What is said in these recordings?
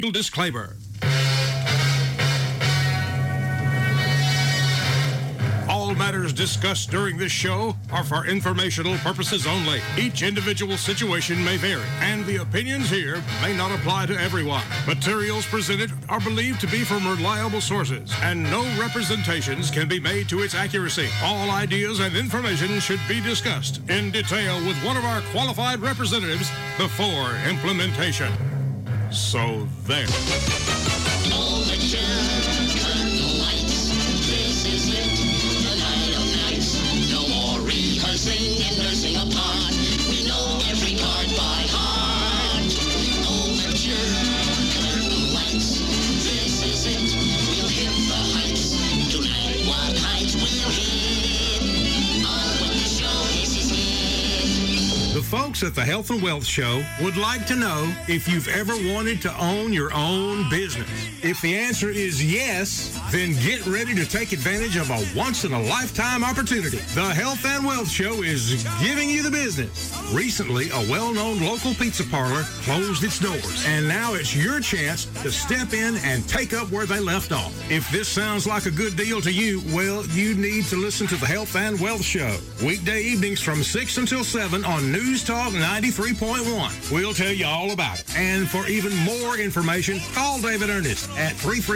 Disclaimer. All matters discussed during this show are for informational purposes only. Each individual situation may vary, and the opinions here may not apply to everyone. Materials presented are believed to be from reliable sources, and no representations can be made to its accuracy. All ideas and information should be discussed in detail with one of our qualified representatives before implementation. So there. And nursing a part. We know every part by heart. Overture, curtain lights. This is it. We'll hit the heights. Tonight, what heights we'll hit. On with the show, this is it. The folks at the Health and Wealth Show would like to know if you've ever wanted to own your own business. If the answer is yes, then get ready to take advantage of a once-in-a-lifetime opportunity. The Health and Wealth Show is giving you the business. Recently, a well-known local pizza parlor closed its doors, and now it's your chance to step in and take up where they left off. If this sounds like a good deal to you, well, you need to listen to the Health and Wealth Show. Weekday evenings from 6 until 7 on News Talk 93.1. We'll tell you all about it. And for even more information, call David Ernest at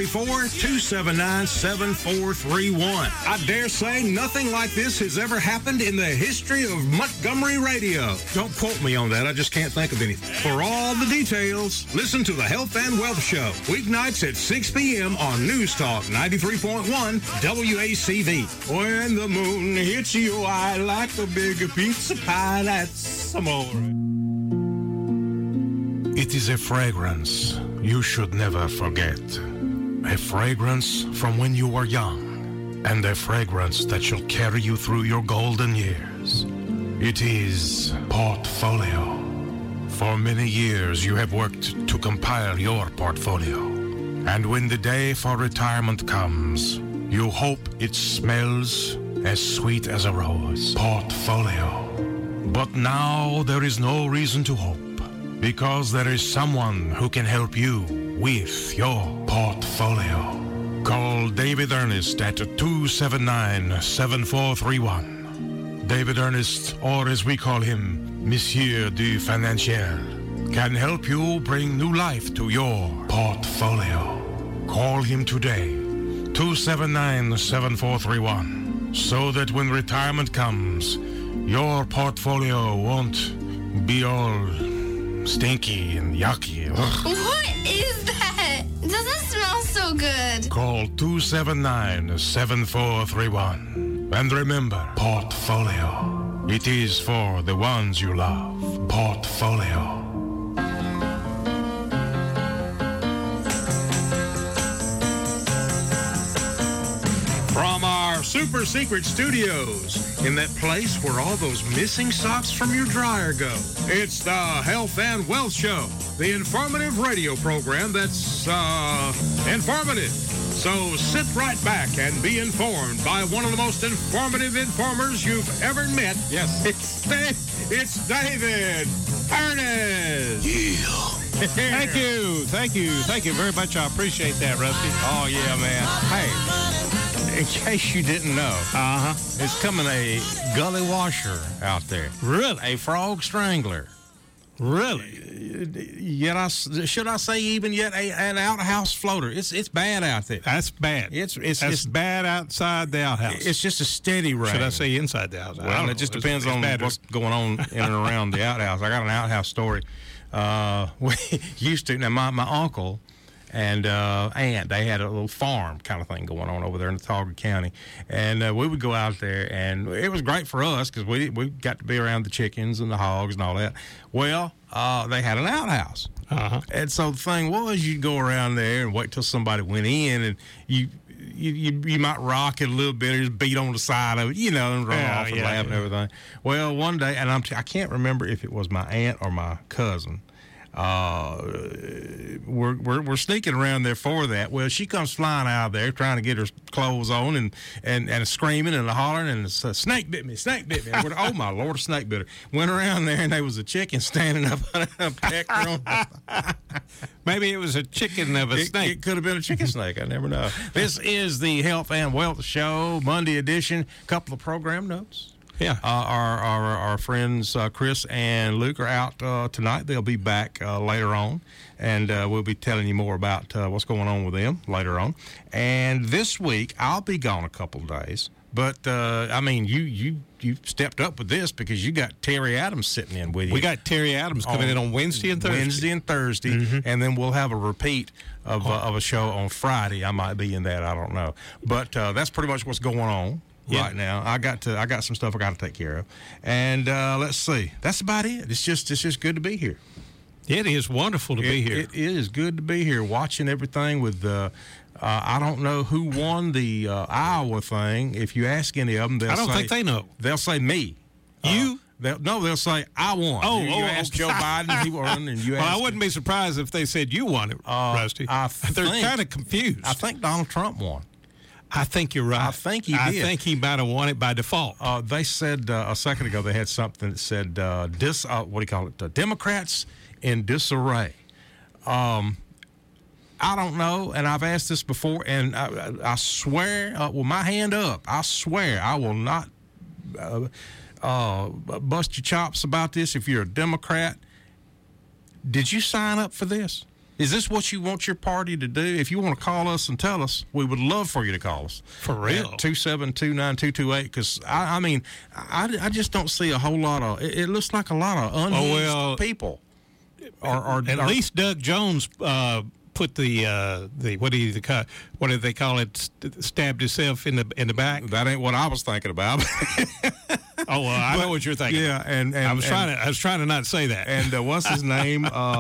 334-279-7431. I dare say nothing like this has ever happened in the history of Montgomery radio. Don't quote me on that. I just can't think of anything. For all the details, listen to the Health and Wealth Show. Weeknights at 6 p.m. on News Talk 93.1 WACV. When the moon hits your eye like a big pizza pie, that's amore. It is a fragrance you should never forget. A fragrance from when you were young, and a fragrance that shall carry you through your golden years. It is Portfolio. For many years you have worked to compile your portfolio. And when the day for retirement comes, you hope it smells as sweet as a rose. Portfolio. But now there is no reason to hope, because there is someone who can help you with your portfolio. Call David Ernest at 279-7431. David Ernest, or as we call him, Monsieur du Financier, can help you bring new life to your portfolio. Call him today, 279-7431, so that when retirement comes, your portfolio won't be all stinky and yucky. Ugh. What is that? It doesn't smell so good. Call 279-7431. And remember, portfolio. It is for the ones you love. Portfolio. From our super secret studios, in that place where all those missing socks from your dryer go, it's the Health and Wealth Show, the informative radio program that's, informative. So sit right back and be informed by one of the most informative informers you've ever met. Yes, it's David Ernest. Yeah. Thank you very much. I appreciate that, Rusty. Oh, yeah, man. Hey, in case you didn't know, it's coming a gully washer out there. Really? A frog strangler. Really? Should I say even yet an outhouse floater? It's bad out there. That's bad. It's bad outside the outhouse. It's just a steady rain. Should I say inside the outhouse? Well, it just depends on what's going on in and around the outhouse. I got an outhouse story. We used to. Now, my uncle and aunt, they had a little farm kind of thing going on over there in Talga County, and we would go out there, and it was great for us because we got to be around the chickens and the hogs and all that. Well, they had an outhouse, and so the thing was, you'd go around there and wait till somebody went in, and you might rock it a little bit or just beat on the side of it, and run off and laugh and everything. Well, one day, and I can't remember if it was my aunt or my cousin, we're sneaking around there for that. Well, she comes flying out of there trying to get her clothes on and screaming and hollering and snake bit me. I went, oh my Lord, a snake bit her. Went around there and there was a chicken standing up on a pecker on her. Maybe it was a chicken of a snake. It could have been a chicken snake. I never know. This is the Health and Wealth Show, Monday edition. Couple of program notes. Yeah. Our friends Chris and Luke are out tonight. They'll be back later on, and we'll be telling you more about what's going on with them later on. And this week, I'll be gone a couple of days. But, I mean, you stepped up with this because you got Terry Adams sitting in with you. We got Terry Adams coming in on Wednesday and Thursday. And then we'll have a repeat of a show on Friday. I might be in that. I don't know. But that's pretty much what's going on right now. I got some stuff I got to take care of. And let's see. That's about it. It's just good to be here. It is wonderful to be here. It is good to be here watching everything with I don't know who won the Iowa thing. If you ask any of them, they'll say... I don't think they know. They'll say me. You? They'll say I won. You asked Joe Biden, he won, and you asked... Well, I wouldn't be surprised if they said you won it, Rusty. They're kind of confused. I think Donald Trump won. I think you're right. I think he did. I think he might have won it by default. They said a second ago they had something that said, what do you call it, Democrats in disarray. I don't know, and I've asked this before, and I swear, with my hand up, I swear I will not bust your chops about this if you're a Democrat. Did you sign up for this? Is this what you want your party to do? If you want to call us and tell us, we would love for you to call us. For real. 2729228, because, I mean, I just don't see a whole lot of, it looks like a lot of unhinged people. At least Doug Jones put the what do they call it? Stabbed himself in the back. That ain't what I was thinking about. Oh well, I know what you're thinking. Yeah, and I was trying to not say that. And what's his name?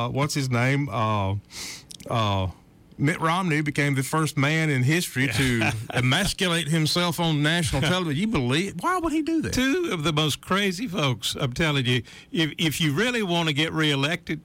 Mitt Romney became the first man in history to emasculate himself on national television. You believe? Why would he do that? Two of the most crazy folks. I'm telling you, if you really want to get reelected,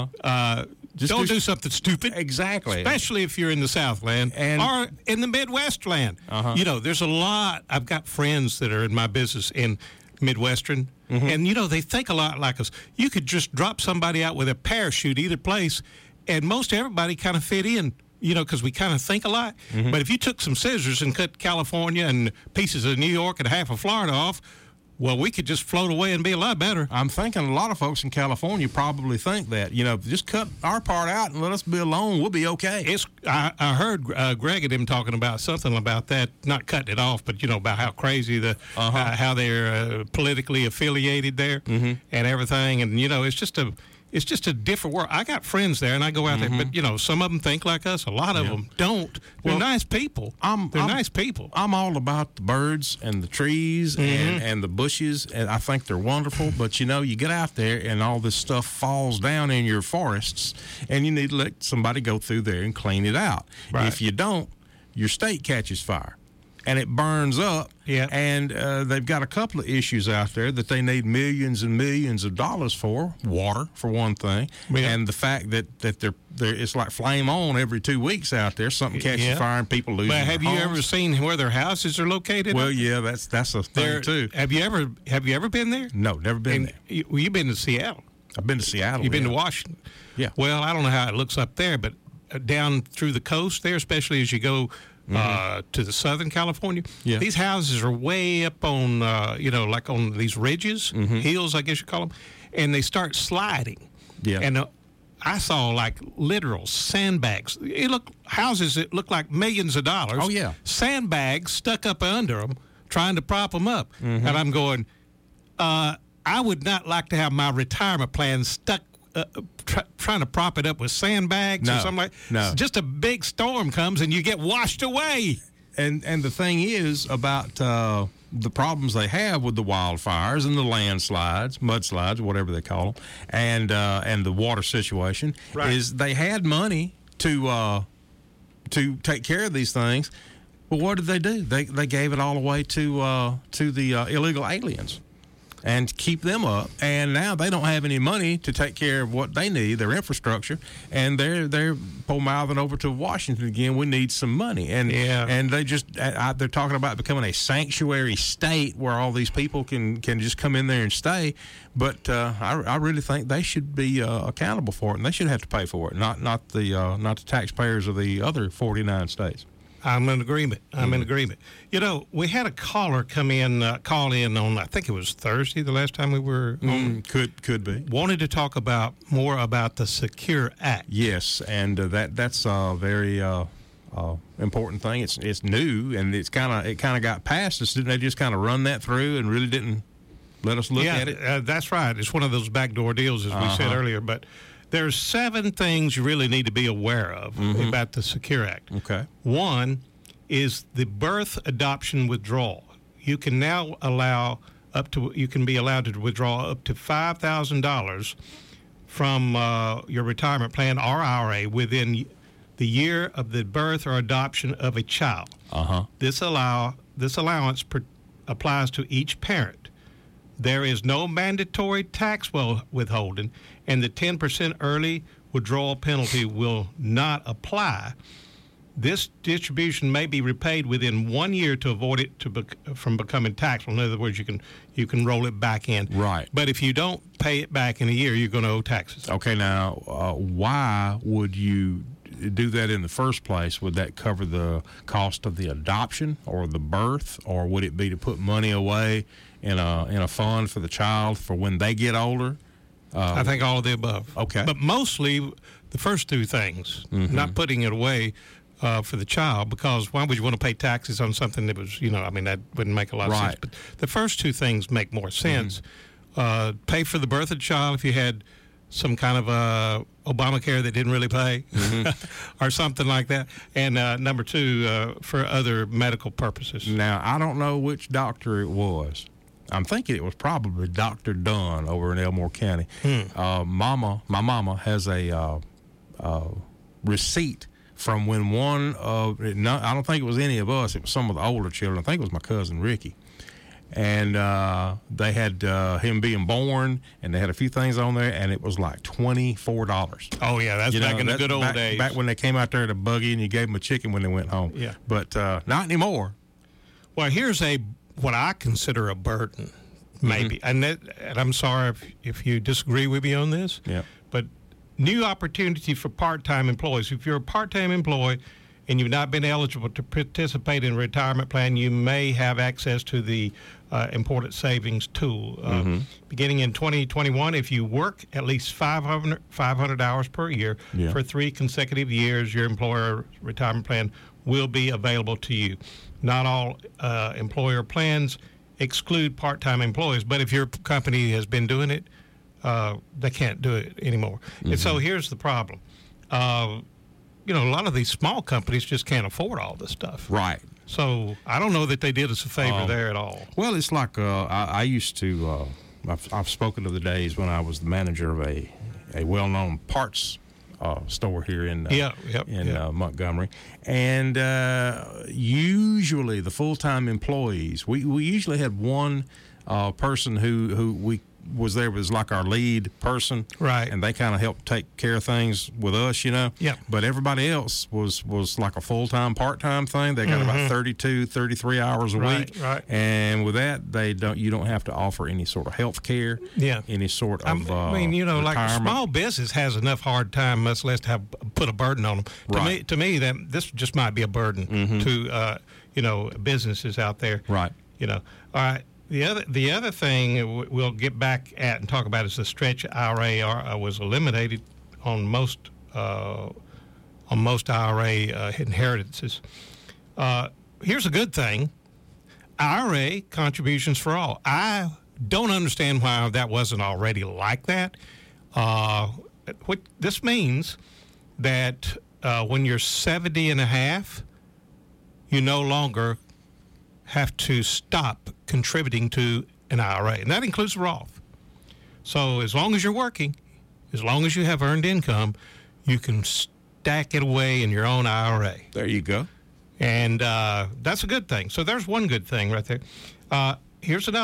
just don't do something stupid. Exactly. Especially if you're in the Southland or in the Midwestland. You know, there's a lot. I've got friends that are in my business in Midwestern, and, you know, they think a lot like us. You could just drop somebody out with a parachute either place, and most everybody kind of fit in, you know, because we kind of think a lot. But if you took some scissors and cut California and pieces of New York and half of Florida off, well, we could just float away and be a lot better. I'm thinking a lot of folks in California probably think that, you know, just cut our part out and let us be alone. We'll be okay. I heard Greg and him talking about something about that, not cutting it off, but, you know, about how crazy how they're politically affiliated there and everything. And, you know, it's just a different world. I got friends there, and I go out there, but, you know, some of them think like us. A lot of them don't. They're nice people. They're nice people. I'm all about the birds and the trees and the bushes, and I think they're wonderful. But, you know, you get out there, and all this stuff falls down in your forests, and you need to let somebody go through there and clean it out. Right. If you don't, your state catches fire. And it burns up, and they've got a couple of issues out there that they need millions and millions of dollars for. Water, for one thing, and the fact that they're it's like flame on every 2 weeks out there. Something catches fire and people lose. But have you homes. ever seen where their houses are located? Well, yeah, that's a thing too. Have you ever been there? No, never been there. You've been to Seattle. I've been to Seattle. You've been to Washington. Yeah. Well, I don't know how it looks up there, but down through the coast there, especially as you go to the Southern California. These houses are way up on, you know, like on these ridges, hills, I guess you call them, and they start sliding. Yeah. And I saw like literal sandbags. Houses that look like millions of dollars. Oh, yeah. Sandbags stuck up under them, trying to prop them up. And I'm going, I would not like to have my retirement plan stuck trying to prop it up with sandbags or something like that. No. Just a big storm comes and you get washed away. And the thing is about the problems they have with the wildfires and the landslides, mudslides, whatever they call them, and the water situation is they had money to take care of these things. But what did they do? They gave it all away to the illegal aliens. and keep them up. And now they don't have any money to take care of what they need, their infrastructure, and they're mouthing over to Washington again. We need some money, and they're talking about becoming a sanctuary state where all these people can just come in there and stay. But I really think they should be accountable for it, and they should have to pay for it, not the taxpayers of the other 49 states. I'm in agreement. In agreement. You know, we had a caller call in on, I think it was Thursday, the last time we were on. Could be. Wanted to talk more about the Secure Act. Yes, and that's a very important thing. It's new, and it kind of got passed. Didn't they just kind of run that through and really didn't let us look at it? That's right. It's one of those backdoor deals, as we said earlier, but there's 7 things you really need to be aware of about the Secure Act. Okay. One is the birth adoption withdrawal. You can now you can be allowed to withdraw up to $5,000 from your retirement plan or IRA within the year of the birth or adoption of a child. This allowance applies to each parent. There is no mandatory tax withholding, and the 10% early withdrawal penalty will not apply. This distribution may be repaid within 1 year to avoid it from becoming taxable. In other words, you can roll it back in. Right. But if you don't pay it back in a year, you're going to owe taxes. Okay, now, why would you do that in the first place? Would that cover the cost of the adoption or the birth, or would it be to put money away in a fund for the child for when they get older? I think all of the above. Okay. But mostly the first 2 things, not putting it away for the child, because why would you want to pay taxes on something that was, that wouldn't make a lot of sense. But the first 2 things make more sense. Pay for the birth of the child if you had some kind of Obamacare that didn't really pay or something like that. And number 2, for other medical purposes. Now, I don't know which doctor it was. I'm thinking it was probably Dr. Dunn over in Elmore County. My mama has a receipt from when I don't think it was any of us. It was some of the older children. I think it was my cousin Ricky. And they had him being born, and they had a few things on there, and it was like $24. Oh, yeah, that's back in the good old days. Back when they came out there to buggy and you gave them a chicken when they went home. Yeah. But not anymore. Well, here's what I consider a burden, maybe. And I'm sorry if you disagree with me on this. Yeah. But new opportunity for part-time employees. If you're a part-time employee and you've not been eligible to participate in a retirement plan, you may have access to the Important Savings Tool. Beginning in 2021, if you work at least 500 hours per year for 3 consecutive years, your employer retirement plan will be available to you. Not all employer plans exclude part-time employees, but if your company has been doing it, they can't do it anymore. And so here's the problem. A lot of these small companies just can't afford all this stuff. Right. So I don't know that they did us a favor there at all. Well, it's like I used to, I've spoken of the days when I was the manager of a well-known parts store here in Montgomery. And usually the full-time employees, we usually had one person who we was there was like our lead person, right? And they kind of helped take care of things with us, Yeah. But everybody else was like a full-time, part-time thing. They got about 32, 33 hours a week, right? And with that, you don't have to offer any sort of health care, any sort of. Like a small business has enough hard time, much less to put a burden on them. To me, that this just might be a burden to businesses out there, right? All right. The other thing we'll get back at and talk about is the stretch IRA was eliminated on most IRA inheritances. Here's a good thing: IRA contributions for all. I don't understand why that wasn't already like that. What this means that when you're 70 and a half, you no longer have to stop contributing to an IRA, and that includes Roth. So as long as you're working, as long as you have earned income, you can stack it away in your own IRA. There you go. And that's a good thing. So there's one good thing right there. Here's another one.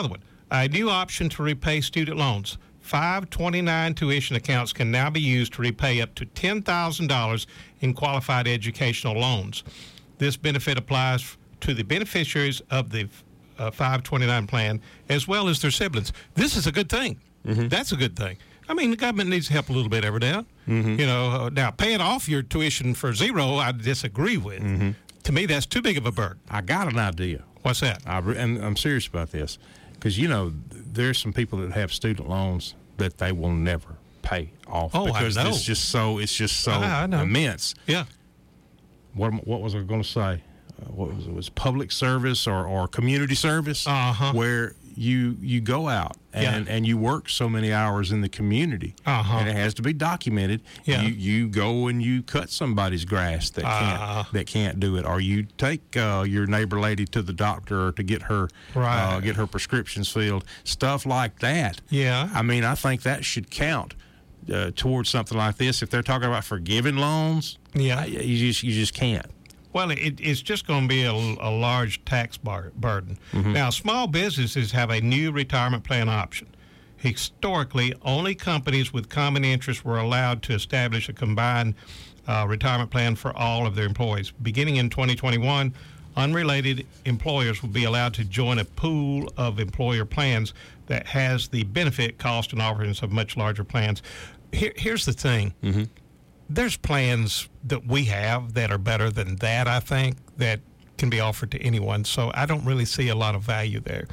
A new option to repay student loans. 529 tuition accounts can now be used to repay up to $10,000 in qualified educational loans. This benefit applies to the beneficiaries of the 529 plan as well as their siblings. This is a good thing. That's a good thing. I mean, the government needs to help a little bit every now. Now paying off your tuition for zero, I disagree with. To me, that's too big of a burden. I got an idea. What's that? And I'm serious about this because, there's some people that have student loans that they will never pay off because I know. it's just so I know. immense. Yeah. What was I going to say? It was public service or community service where you go out and you work so many hours in the community and it has to be documented. You go and you cut somebody's grass that can't do it, or you take your neighbor lady to the doctor to get her prescriptions filled, stuff like that. I mean, I think that should count towards something like this. If they're talking about forgiving loans, you just can't. Well, it's just going to be a large tax burden. Now, small businesses have a new retirement plan option. Historically, only companies with common interests were allowed to establish a combined retirement plan for all of their employees. Beginning in 2021, unrelated employers will be allowed to join a pool of employer plans that has the benefit, cost, and offerings of much larger plans. Here's the thing. There's plans that we have that are better than that, I think, that can be offered to anyone. So I don't really see a lot of value there.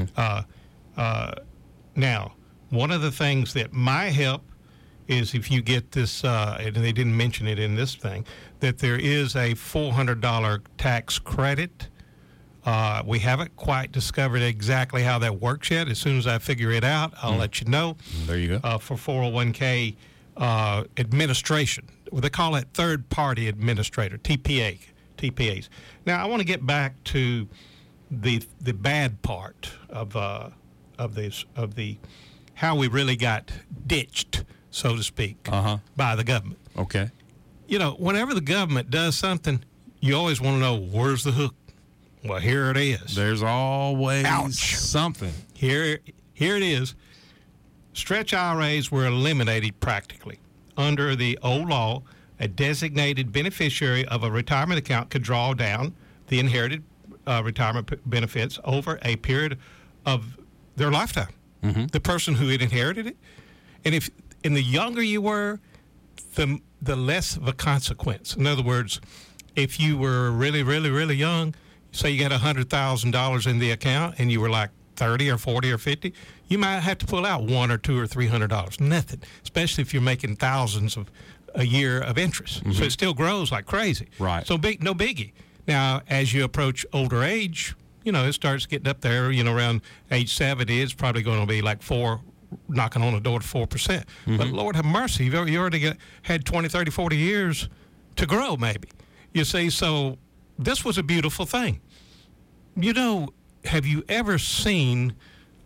Now, one of the things that might help is if you get this, and they didn't mention it in this thing, that there is a $400 tax credit. We haven't quite discovered exactly how that works yet. As soon as I figure it out, I'll let you know. There you go. For 401k administration. Well, they call it third-party administrator, TPAs. Now, I want to get back to the bad part of the how we really got ditched, so to speak, by the government. Okay. Whenever the government does something, you always want to know, where's the hook? Well, here it is. There's always something. Here it is. Stretch IRAs were eliminated practically. Under the old law, a designated beneficiary of a retirement account could draw down the inherited retirement benefits over a period of their lifetime. The person who had inherited it. And the younger you were, the less of a consequence. In other words, if you were really, really, really young, say you got $100,000 in the account and you were like 30 or 40 or 50, you might have to pull out $100 or $200 or $300. Nothing, especially if you're making thousands of a year of interest. So it still grows like crazy. Right. So no biggie. Now, as you approach older age, it starts getting up there, around age 70, it's probably going to be like knocking on the door to 4%. But Lord have mercy, you already had 20, 30, 40 years to grow maybe. You see, so this was a beautiful thing. Have you ever seen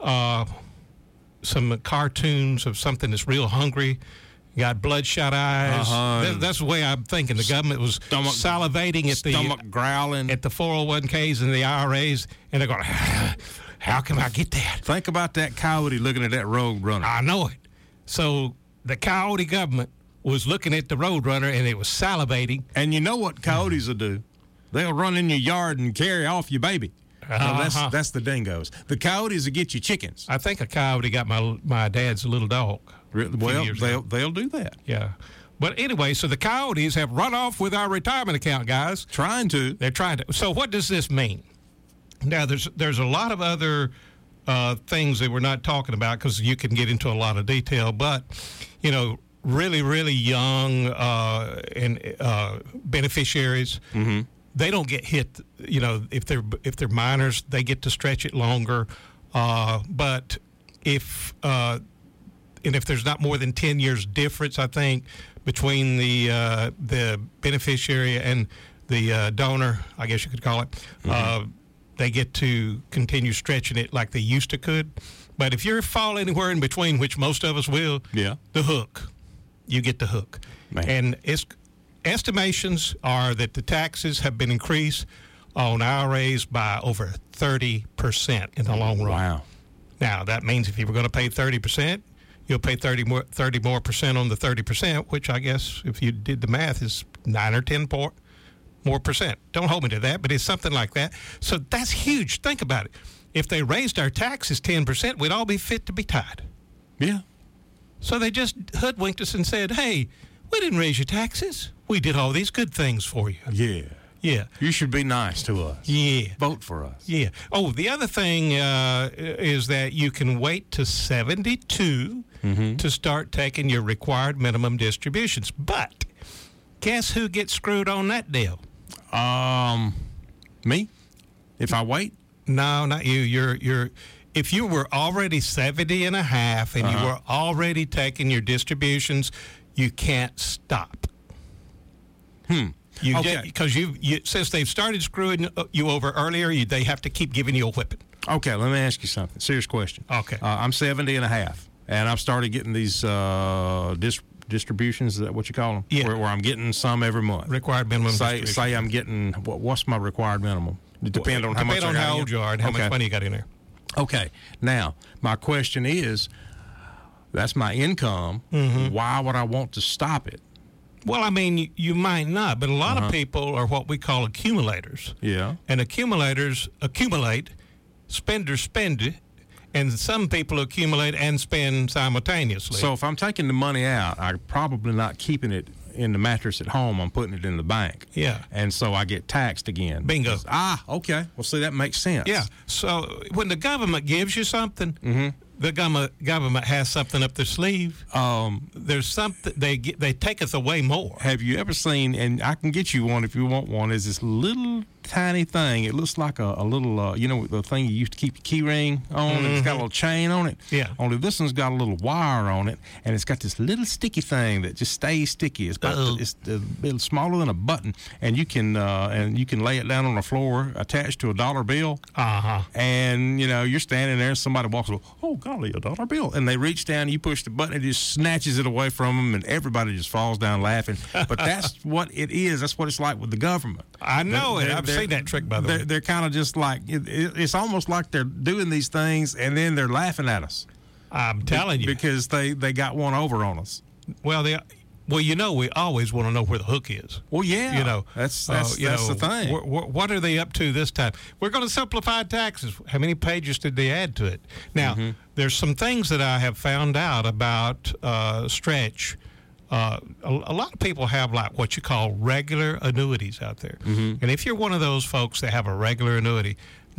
some cartoons of something that's real hungry, got bloodshot eyes? That's the way I'm thinking. The government was salivating at stomach growling at the 401ks and the IRAs, and they're going, how can I get that? Think about that coyote looking at that road runner. I know it. So the coyote government was looking at the road runner, and it was salivating. And you know what coyotes will do? They'll run in your yard and carry off your baby. That's the dingoes. The coyotes will get you chickens. I think a coyote got my dad's little dog. Well, they'll do that. Yeah. But anyway, so the coyotes have run off with our retirement account, guys. They're trying to. So what does this mean? Now, there's a lot of other things that we're not talking about because you can get into a lot of detail. But, really, really young beneficiaries, they don't get hit. If they're minors, they get to stretch it longer. But if there's not more than 10 years difference, I think, between the beneficiary and the donor, I guess you could call it, they get to continue stretching it like they used to could. But if you fall anywhere in between, which most of us will, the hook, you get the hook. Man. And estimations are that the taxes have been increased on IRAs by over 30% in the long run. Wow. Now, that means if you were going to pay 30%, you'll pay 30 more percent on the 30%, which I guess, if you did the math, is 9 or 10 more percent. Don't hold me to that, but it's something like that. So that's huge. Think about it. If they raised our taxes 10%, we'd all be fit to be tied. Yeah. So they just hoodwinked us and said, hey, we didn't raise your taxes. We did all these good things for you. Yeah. Yeah. You should be nice to us. Yeah. Vote for us. Yeah. Oh, the other thing is that you can wait to 72 to start taking your required minimum distributions. But guess who gets screwed on that deal? Me? If I wait? No, not you. If you were already 70 and a half and you were already taking your distributions, you can't stop. Okay. Because you since they've started screwing you over earlier, they have to keep giving you a whipping. Okay, let me ask you something. Serious question. Okay. I'm 70 and a half, and I've started getting these distributions. Is that what you call them? Yeah. Where I'm getting some every month. Required minimum distribution. Say I'm getting, what's my required minimum? It depends on how much I got how in. old you are and how much money you got in there. Okay. Now, my question is, that's my income. Why would I want to stop it? Well, I mean, you might not, but a lot of people are what we call accumulators. Yeah. And accumulators accumulate, spenders spend, and some people accumulate and spend simultaneously. So if I'm taking the money out, I'm probably not keeping it in the mattress at home. I'm putting it in the bank. Yeah. And so I get taxed again. Bingo. Okay. Well, see, that makes sense. Yeah. So when the government gives you something, the government has something up their sleeve. There's something they taketh away more. Have you ever seen, and I can get you one if you want one, is this little tiny thing. It looks like a little, the thing you used to keep your key ring on, and it's got a little chain on it. Yeah. Only this one's got a little wire on it, and it's got this little sticky thing that just stays sticky. It's about it's a bit smaller than a button, and you can lay it down on the floor attached to a dollar bill. And you're standing there, and somebody walks over. Oh golly, a dollar bill! And they reach down, you push the button, it just snatches it away from them, and everybody just falls down laughing. But that's what it is. That's what it's like with the government. I know it. I've seen that trick, by the way. They're kind of just like, it's almost like they're doing these things and then they're laughing at us. I'm telling you. Because they got one over on us. Well, we always want to know where the hook is. Well, yeah. That's the thing. What are they up to this time? We're going to simplify taxes. How many pages did they add to it? Now, there's some things that I have found out about Stretch. A lot of people have like what you call regular annuities out there. And if you're one of those folks that have a regular annuity,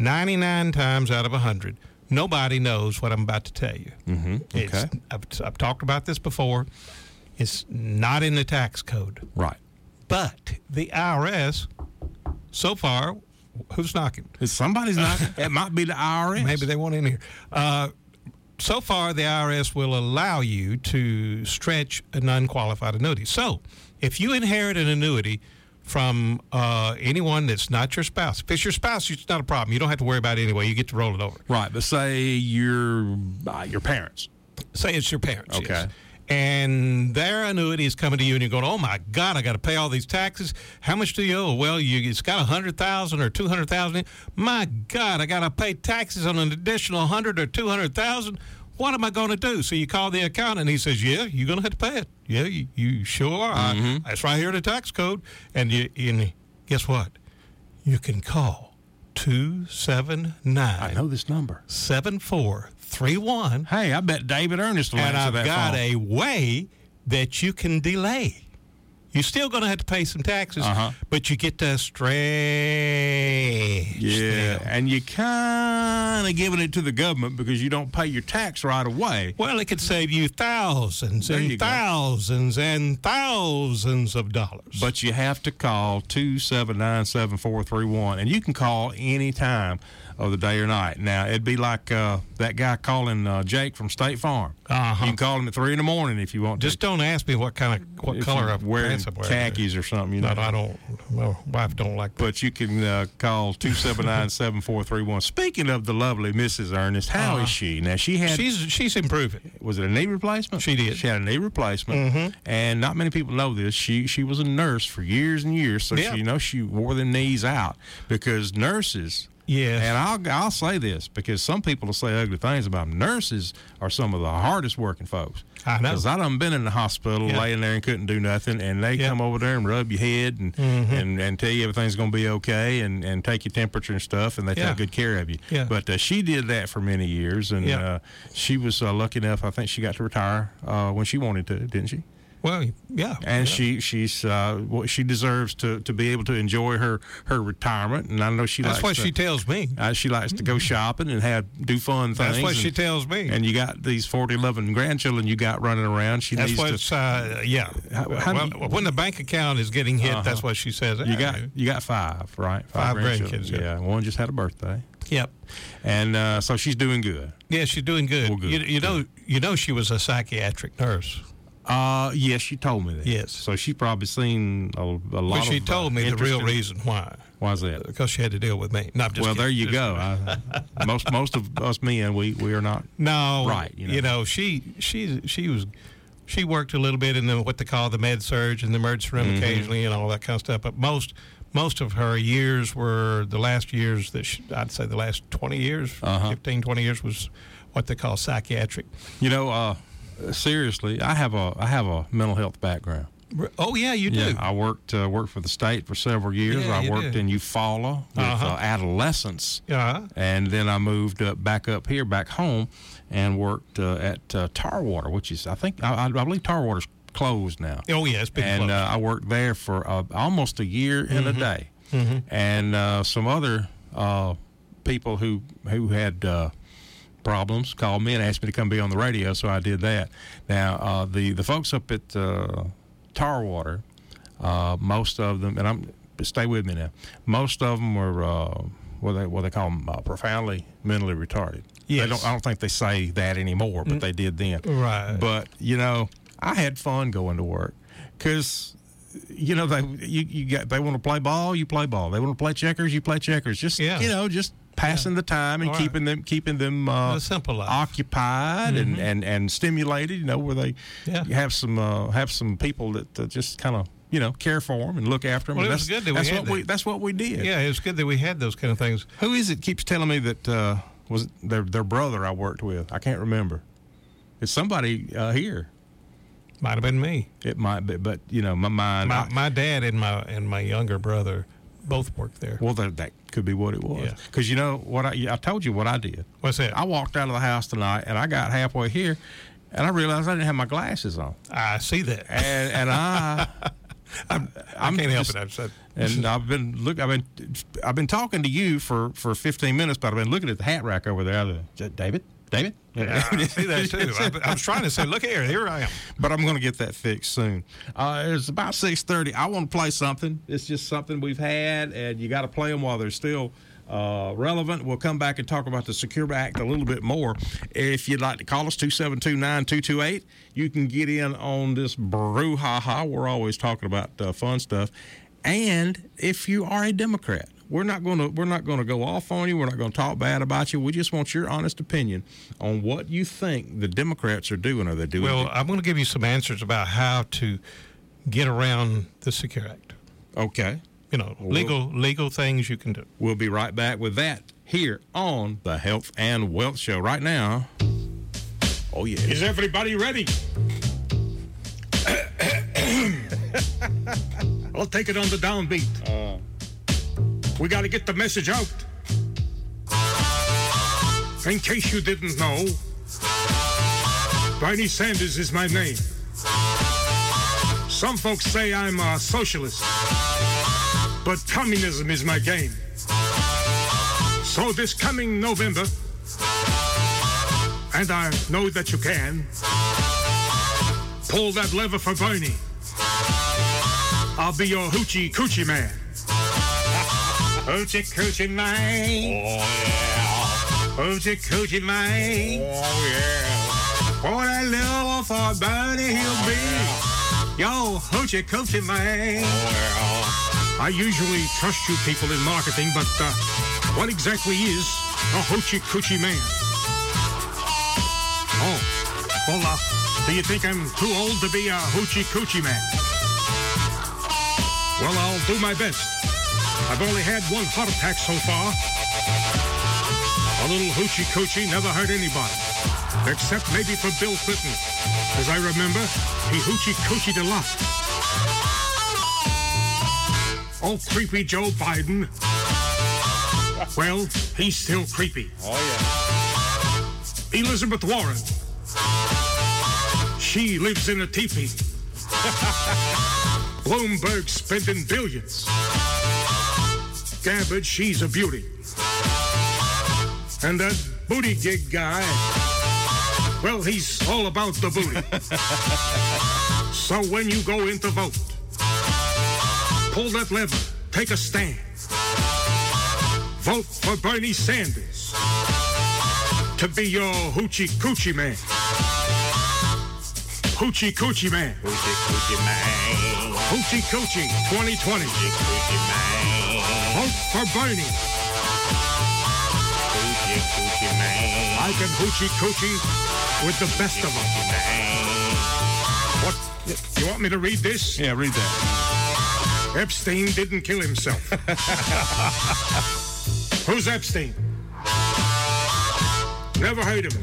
99 times out of 100, nobody knows what I'm about to tell you. Okay. I've talked about this before. It's not in the tax code. Right. But the IRS, so far, who's knocking? Somebody's knocking. It might be the IRS. Maybe they want in here. So far, the IRS will allow you to stretch an unqualified annuity. So, if you inherit an annuity from anyone that's not your spouse, if it's your spouse, it's not a problem. You don't have to worry about it anyway. You get to roll it over. Right, but say your parents. Say it's your parents. Okay. Yes. And their annuity is coming to you, and you're going, "Oh my God, I got to pay all these taxes. How much do you owe?" Well, it's got $100,000 or $200,000. My God, I got to pay taxes on an additional $100,000 or $200,000. What am I going to do? So you call the accountant, and he says, "Yeah, you're going to have to pay it. Yeah, you sure are. That's right here in the tax code." And guess what? You can call 279. I know this number. 7431. Hey, I bet David Ernest will answer that And I've got phone. a way that you can delay. You're still going to have to pay some taxes, but you get to stretch. Yeah, them. and you kind of giving it to the government because you don't pay your tax right away. Well, it could save you thousands There you and go. thousands and thousands of dollars. But you have to call 279-7431, and you can call any time of the day or night. Now, it'd be like that guy calling Jake from State Farm. You can call him at 3 in the morning if you want to. Just don't ask me what color of wearing pants I'm wearing. khakis or something. No, I don't. My wife don't like that. But you can call 279-7431. Speaking of the lovely Mrs. Ernest, how is she? Now, She's improving. Was it a knee replacement? She did. She had a knee replacement, and not many people know this. She was a nurse for years and years, so Yeah. she wore the knees out because nurses Yes. And I'll say this because some people will say ugly things about them. Nurses are some of the hardest working folks. I know. Because I done been in the hospital laying there and couldn't do nothing, and they come over there and rub your head and tell you everything's going to be okay and take your temperature and stuff, and they take good care of you. Yeah. But she did that for many years, and she was lucky enough. I think she got to retire when she wanted to, didn't she? Well, yeah. And she deserves to be able to enjoy her retirement, and I know That's what she tells me. She likes to go shopping and do fun things. That's what she tells me. And you got these 40, 11 grandchildren you got running around. When the bank account is getting hit, that's what she says. You got 5, right? 5 grandkids. Yeah, one just had a birthday. Yep. And so she's doing good. Yeah, she's doing good. Well, good. You know, she was a psychiatric nurse. Yes, she told me that. Yes. So she probably seen a lot of. But she told me the real reason why. Why is that? Because she had to deal with me. No, I'm just well, kidding. There you go. Most of us men, we are not. No. Right. She worked a little bit in what they call the med surge and the emergency room occasionally and all that kind of stuff. But most of her years were the last years I'd say the last 20 years, 15, 20 years was what they call psychiatric. Seriously, I have a mental health background. Oh yeah, you do. Yeah, I worked for the state for several years. Yeah, I worked in Eufaula with adolescents, and then I moved back up here, back home, and worked at Tarwater, which is I believe Tarwater's closed now. Oh yeah, it's been closed. And I worked there for almost a year and a day, and some other people who had. Problems called me and asked me to come be on the radio, so I did that. Now the folks up at Tarwater, most of them, and stay with me now. Most of them were what they call them profoundly mentally retarded. Yes. I don't think they say that anymore, but they did then. Right. But I had fun going to work because. They want to play ball, you play ball. They want to play checkers, you play checkers. Just passing the time and keeping them simple life. Occupied and stimulated. Where they have some people that just kind of care for them and look after them. Well, it was good that that's what we did. Yeah, it was good that we had those kind of things. Who is it keeps telling me that was their brother I worked with? I can't remember. It's somebody here. Might have been me. It might be, but my mind. My dad and my younger brother both worked there. Well, that could be what it was. Because what I told you what I did. What's that? I walked out of the house tonight, and I got halfway here, and I realized I didn't have my glasses on. I see that. And I can't help it. And I've been talking to you for 15 minutes, but I've been looking at the hat rack over there. David. Yeah, I see that too. I was trying to say, look here I am. But I'm going to get that fixed soon. It's about 6:30. I want to play something. It's just something we've had, and you got to play them while they're still relevant. We'll come back and talk about the Secure Act a little bit more. If you'd like to call us, 272-9228. You can get in on this brouhaha. We're always talking about fun stuff. And if you are a Democrat, we're not going to go off on you. We're not going to talk bad about you. We just want your honest opinion on what you think the Democrats are doing. Are they doing? Well, I'm going to give you some answers about how to get around the Secure Act. Okay. Legal things you can do. We'll be right back with that here on the Health and Wealth Show right now. Oh yeah. Is everybody ready? I'll take it on the downbeat. We got to get the message out. In case you didn't know, Bernie Sanders is my name. Some folks say I'm a socialist, but communism is my game. So this coming November, and I know that you can, pull that lever for Bernie. I'll be your hoochie coochie man. Hoochie coochie man. Oh yeah. Hoochie coochie man. Oh yeah. For that lever for Bernie he'll be. Yo, hoochie coochie man. Oh yeah. I usually trust you people in marketing, but what exactly is a hoochie coochie man? Oh, well, do you think I'm too old to be a hoochie coochie man? Well, I'll do my best. I've only had one heart attack so far. A little hoochie coochie never hurt anybody, except maybe for Bill Clinton. As I remember, he hoochie coochied a lot. Oh, creepy Joe Biden. Well, he's still creepy. Oh, yeah. Elizabeth Warren. She lives in a teepee. Bloomberg spending billions. Gabbard, she's a beauty. And that booty gig guy, well, he's all about the booty. So when you go in to vote, pull that lever, take a stand. Vote for Bernie Sanders to be your hoochie coochie man. Hoochie coochie man. Hoochie coochie man. Hoochie coochie 2020. Hoochie coochie man. Vote for Bernie. Hoochie coochie man. I can hoochie coochie with the best of them. What? You want me to read this? Yeah, read that. Epstein didn't kill himself. Who's Epstein? Never heard of him.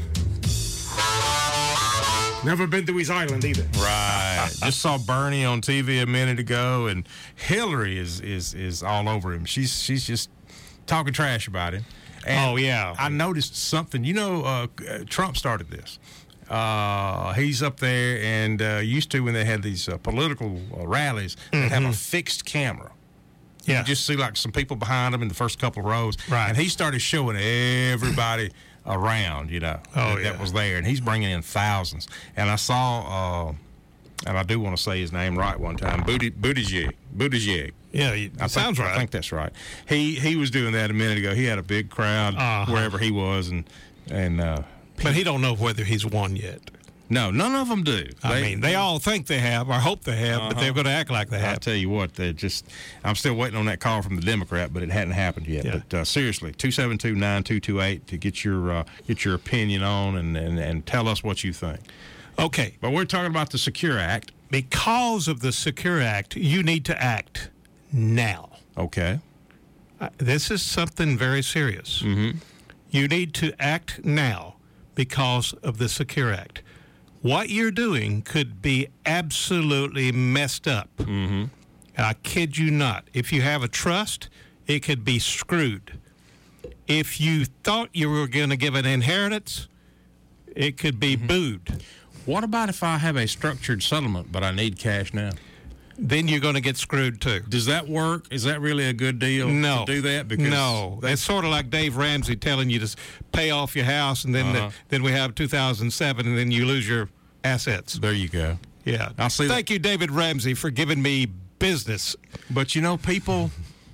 Never been to his island either. Right. Just saw Bernie on TV a minute ago, and Hillary is all over him. She's just talking trash about him. And Oh, yeah. I noticed something. You know, Trump started this. He's up there, and used to when they had these political rallies, they'd have a fixed camera. Yeah. You just see like some people behind him in the first couple of rows. Right. And he started showing everybody around, that was there. And he's bringing in thousands. And I saw, and I do want to say his name right one time, Buttigieg. Yeah, it sounds right. I think that's right. He was doing that a minute ago. He had a big crowd wherever he was. But he don't know whether he's won yet. No, none of them do. I mean, they all think they have or hope they have, but they're going to act like they I'll have. tell you what, I'm still waiting on that call from the Democrat, but it hadn't happened yet. Yeah. But seriously, 272-9228 to get your opinion on and tell us what you think. Okay. But we're talking about the Secure Act. Because of the Secure Act, you need to act now. Okay. This is something very serious. Mm-hmm. You need to act now because of the Secure Act. What you're doing could be absolutely messed up. Mm-hmm. And I kid you not. If you have a trust, it could be screwed. If you thought you were going to give an inheritance, it could be booed. What about if I have a structured settlement, but I need cash now? Then you're going to get screwed too. Does that work? Is that really a good deal No. to do that? No. It's sort of like Dave Ramsey telling you to pay off your house, and then then we have 2007, and then you lose your assets. There you go. Yeah. I see. Thank you, David Ramsey, for giving me business. But people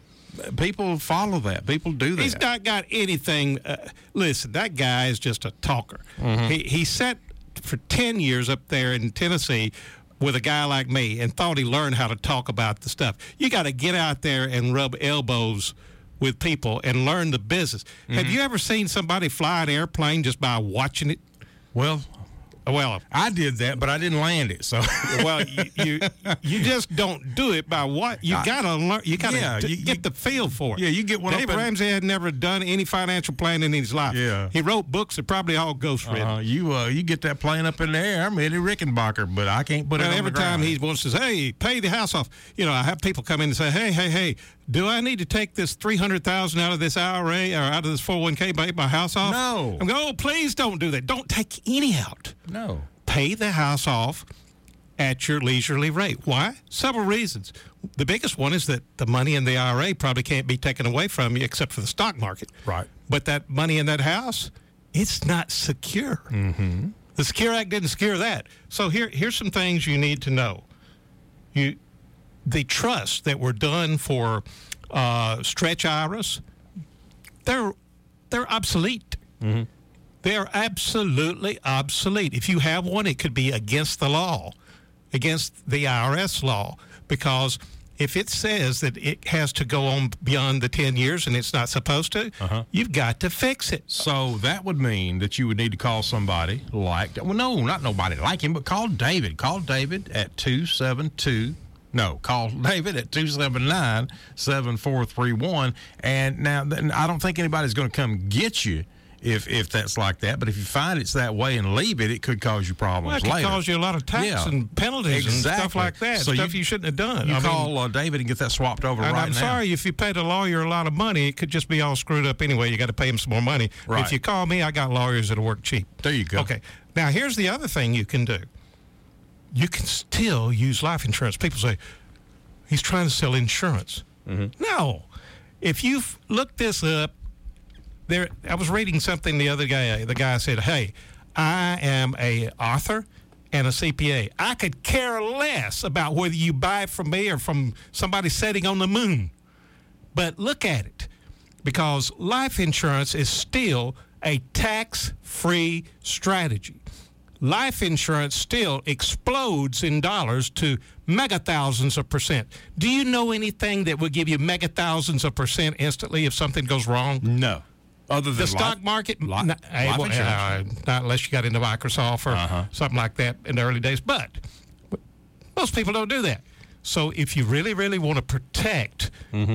follow that. People do that. He's not got anything. Listen, that guy is just a talker. Mm-hmm. He sat for 10 years up there in Tennessee with a guy like me and thought he learned how to talk about the stuff. You got to get out there and rub elbows with people and learn the business. Mm-hmm. Have you ever seen somebody fly an airplane just by watching it? Well, I did that, but I didn't land it. So, you just don't do it by what you got to learn. You got to get the feel for it. Yeah, you get one. Dave Ramsey had never done any financial planning in his life. Yeah, he wrote books that probably all ghostwritten. You get that plane up in the air. I'm Eddie Rickenbacker, but I can't put it on every the ground. time he wants to say, "Hey, pay the house off." I have people come in and say, "Hey, do I need to take this $300,000 out of this IRA or out of this 401k, pay my house off?" No. I'm going, "Oh, please don't do that. Don't take any out." No. Pay the house off at your leisurely rate. Why? Several reasons. The biggest one is that the money in the IRA probably can't be taken away from you except for the stock market. Right. But that money in that house, it's not secure. Mm-hmm. The Secure Act didn't secure that. So here's some things you need to know. The trusts that were done for stretch IRAs, they're obsolete. Mm-hmm. They are absolutely obsolete. If you have one, it could be against the law, against the IRS law, because if it says that it has to go on beyond the 10 years and it's not supposed to, you've got to fix it. So that would mean that you would need to call somebody like, well, no, not nobody like him, but call David. Call David at 272-9228. No, call David at 279-7431. And now, I don't think anybody's going to come get you if that's like that. But if you find it's that way and leave it, it could cause you problems later. It could cause you a lot of tax and penalties and stuff like that. So stuff you shouldn't have done. You call David and get that swapped over right now. I'm sorry, if you paid a lawyer a lot of money, it could just be all screwed up anyway. You got to pay him some more money. Right. If you call me, I got lawyers that'll work cheap. There you go. Okay. Now, here's the other thing you can do. You can still use life insurance. People say, he's trying to sell insurance. No. If you've looked this up, I was reading something the other day. The guy said, hey, I am a author and a CPA. I could care less about whether you buy it from me or from somebody sitting on the moon. But look at it, because life insurance is still a tax-free strategy. Life insurance still explodes in dollars to mega thousands of percent. Do you know anything that would give you mega thousands of percent instantly if something goes wrong? No. Other than the stock market, not unless you got into Microsoft or something like that in the early days. But most people don't do that. So if you really, really want to protect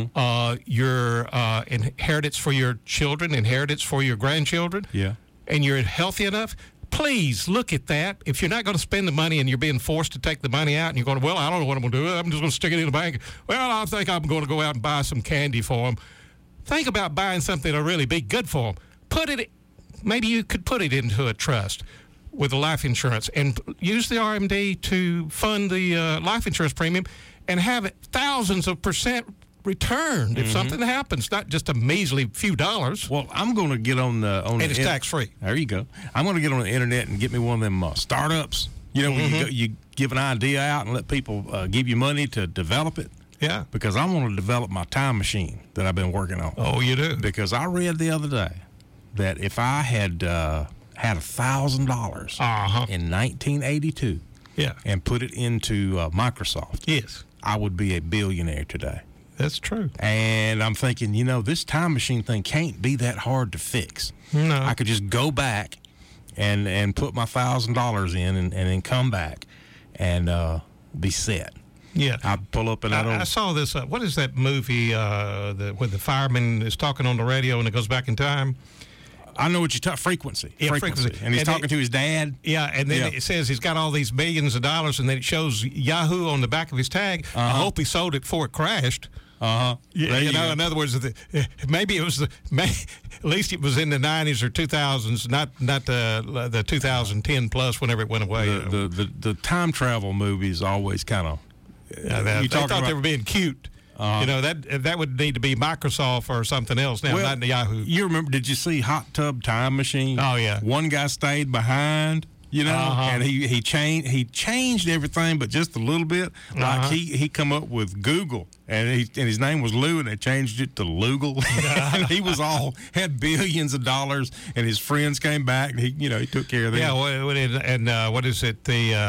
your inheritance for your children, inheritance for your grandchildren, and you're healthy enough, please look at that. If you're not going to spend the money and you're being forced to take the money out and you're going, well, I don't know what I'm going to do. I'm just going to stick it in the bank. Well, I think I'm going to go out and buy some candy for them. Think about buying something that'll really be good for them. Maybe you could put it into a trust with a life insurance and use the RMD to fund the life insurance premium and have it thousands of percent returned if something happens, not just a measly few dollars. Well, I'm going to get on the and it's tax-free. There you go. I'm going to get on the internet and get me one of them startups. You know, when you give an idea out and let people give you money to develop it. Yeah. Because I want to develop my time machine that I've been working on. Oh, you do? Because I read the other day that if I had had $1,000 in 1982 and put it into Microsoft, yes, I would be a billionaire today. That's true. And I'm thinking, this time machine thing can't be that hard to fix. No. I could just go back and put my $1,000 in and then come back and be set. Yeah. I'd pull up and I saw this. What is that movie where the fireman is talking on the radio and it goes back in time? I know what you're talking. Frequency. Yeah, frequency. And he's talking to his dad. Yeah, and then it says he's got all these billions of dollars, and then it shows Yahoo on the back of his tag. I hope he sold it before it crashed. Yeah, in other words, maybe it was at least it was in the 90s or 2000s, not the 2010 plus whenever it went away. The time travel movies always kind of. They thought they were being cute. That would need to be Microsoft or something else now, not Yahoo. You remember? Did you see Hot Tub Time Machine? Oh yeah. One guy stayed behind. And he changed everything, but just a little bit. Like he come up with Google, and his name was Lou, and they changed it to Lugal. And he was had billions of dollars, and his friends came back, and he took care of them. Yeah, and what is it?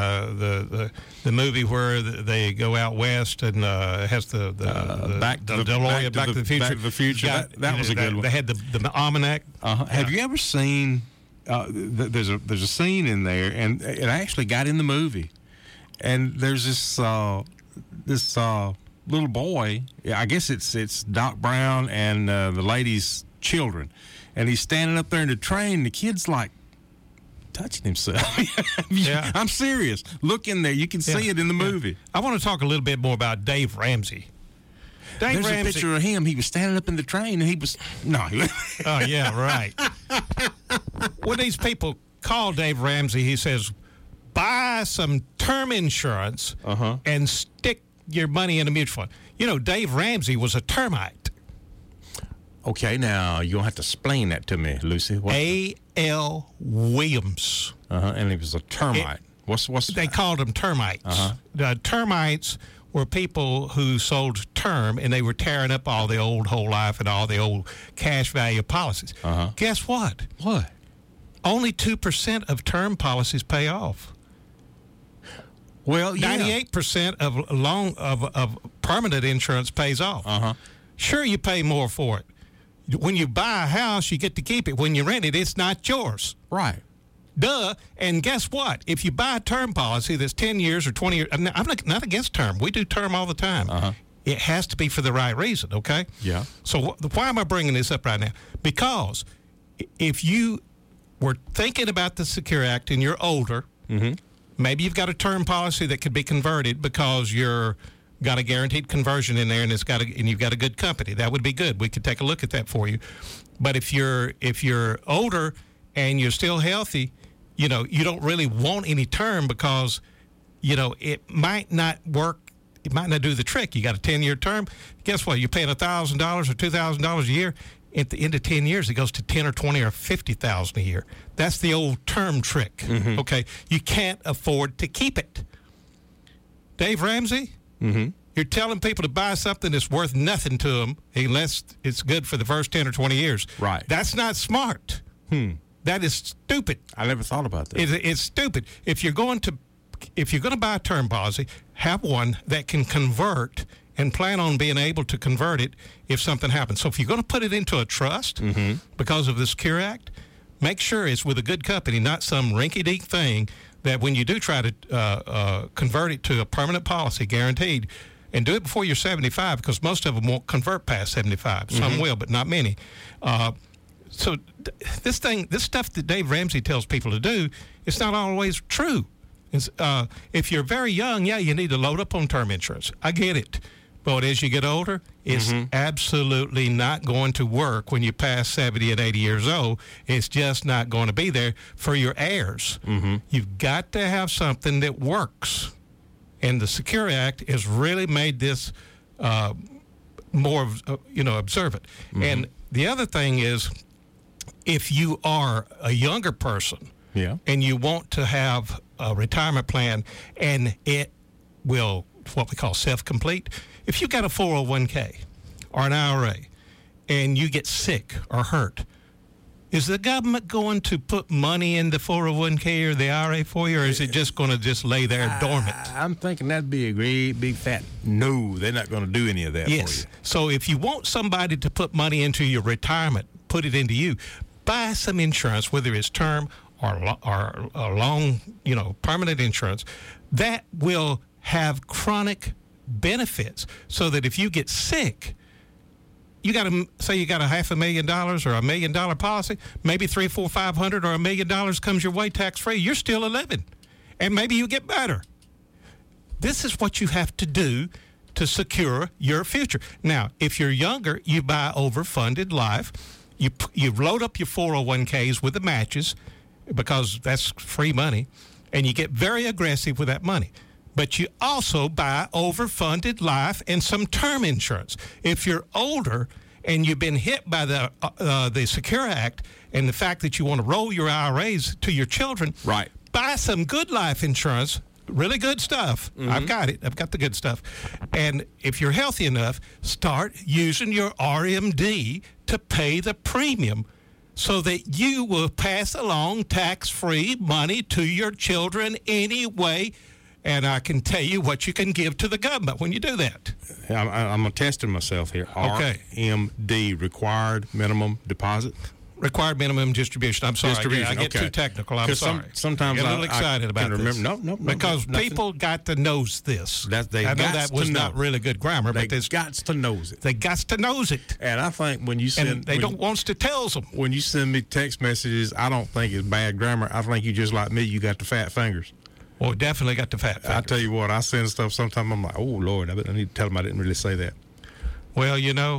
The movie where they go out west and has the Back to the Future. That was a good one. They had the almanac. Have you ever seen? There's a scene in there, and it actually got in the movie. And there's this little boy. I guess it's Doc Brown and the lady's children, and he's standing up there in the train. The kid's like touching himself. Yeah, I'm serious. Look in there. You can see it in the movie. I want to talk a little bit more about Dave Ramsey. There's a picture of him. He was standing up in the train, and he was Oh yeah, right. When these people call Dave Ramsey, he says, "Buy some term insurance and stick your money in a mutual fund." Dave Ramsey was a termite. Okay, now you're gonna have to explain that to me, Lucy. A.L. Williams. And he was a termite. What's they called them termites? The termites were people who sold term, and they were tearing up all the old whole life and all the old cash value policies. Guess what? What? Only 2% of term policies pay off. Well, 98% of permanent insurance pays off. Sure, you pay more for it. When you buy a house, you get to keep it. When you rent it, it's not yours. Right. Duh. And guess what? If you buy a term policy that's 10 years or 20 years, I'm not against term. We do term all the time. It has to be for the right reason, okay? Yeah. So why am I bringing this up right now? Because if you were thinking about the Secure Act and you're older, maybe you've got a term policy that could be converted because you're got a guaranteed conversion in there and you've got a good company. That would be good. We could take a look at that for you. But if you're older and you're still healthy, you don't really want any term because, it might not work. It might not do the trick. You got a 10-year term. Guess what? You're paying $1,000 or $2,000 a year. At the end of 10 years, it goes to 10 or 20 or 50,000 a year. That's the old term trick. Okay, you can't afford to keep it. Dave Ramsey, you're telling people to buy something that's worth nothing to them unless it's good for the first 10 or 20 years. Right. That's not smart. That is stupid. I never thought about that. It's stupid. If you're going to buy a term policy, have one that can convert and plan on being able to convert it if something happens. So if you're going to put it into a trust because of the Secure Act, make sure it's with a good company, not some rinky-dink thing that when you do try to convert it to a permanent policy, guaranteed, and do it before you're 75 because most of them won't convert past 75. Some will, but not many. So this stuff that Dave Ramsey tells people to do, it's not always true. If you're very young, you need to load up on term insurance. I get it. But as you get older, it's absolutely not going to work when you pass 70 and 80 years old. It's just not going to be there for your heirs. You've got to have something that works. And the Secure Act has really made this more, observant. And the other thing is, if you are a younger person and you want to have a retirement plan and it will, what we call self-complete, if you've got a 401k or an IRA and you get sick or hurt, is the government going to put money in the 401k or the IRA for you, or is it just going to just lay there dormant? I'm thinking that'd be a great big fat no. They're not going to do any of that for you. So if you want somebody to put money into your retirement, put it into you, buy some insurance, whether it's term or long, permanent insurance, that will have chronic benefits so that if you get sick, you got to say you got $500,000 or $1 million policy, maybe $300,000, $400,000, $500,000 or $1 million comes your way tax free. You're still living, and maybe you get better. This is what you have to do to secure your future. Now, if you're younger, you buy overfunded life. You load up your 401ks with the matches because that's free money, and you get very aggressive with that money. But you also buy overfunded life and some term insurance. If you're older and you've been hit by the Secure Act and the fact that you want to roll your IRAs to your children, buy some good life insurance, really good stuff. I've got it. I've got the good stuff. And if you're healthy enough, start using your RMD to pay the premium so that you will pass along tax-free money to your children anyway. And I can tell you what you can give to the government when you do that. I'm testing myself here. Okay. RMD, required minimum deposit? Required minimum distribution. I'm sorry. I get too technical. I'm sorry. Sometimes I get a little excited about this. No. Because people got to knows this. I know that was not really good grammar, but they got to knows it. They got to knows it. And I think when you send... And they don't want to tell them. When you send me text messages, I don't think it's bad grammar. I think you just like me, you got the fat fingers. Well, definitely got the fat fingers. I tell you what, I send stuff sometimes, I'm like, oh, Lord, I need to tell them I didn't really say that. Well,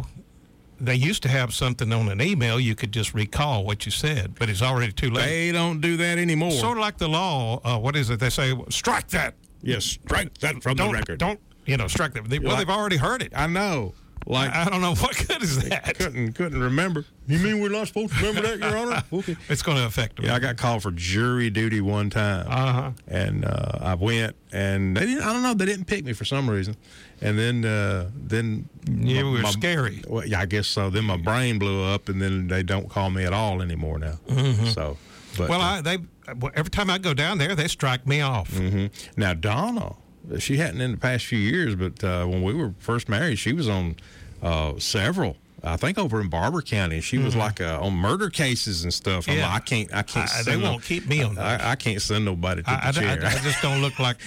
they used to have something on an email you could just recall what you said, but it's already too late. They don't do that anymore. Sort of like the law. What is it? They say, strike that. Yes, strike that from the record. Don't, strike that. They've already heard it. I know. Like, I don't know what good is that. Couldn't remember. You mean we're not supposed to remember that, Your Honor? Okay. It's going to affect them. Yeah, I got called for jury duty one time. And I went, and they didn't pick me for some reason. And then you were scary. Well, yeah, I guess so. Then my brain blew up, and then they don't call me at all anymore now. So, but every time I go down there, they strike me off. Now Donna, she hadn't in the past few years, but when we were first married, she was on several I think over in Barber County. She was like on murder cases and stuff. I'm Yeah. like, I can't. They won't keep me on that. I can't send nobody to the chair. I just don't look like,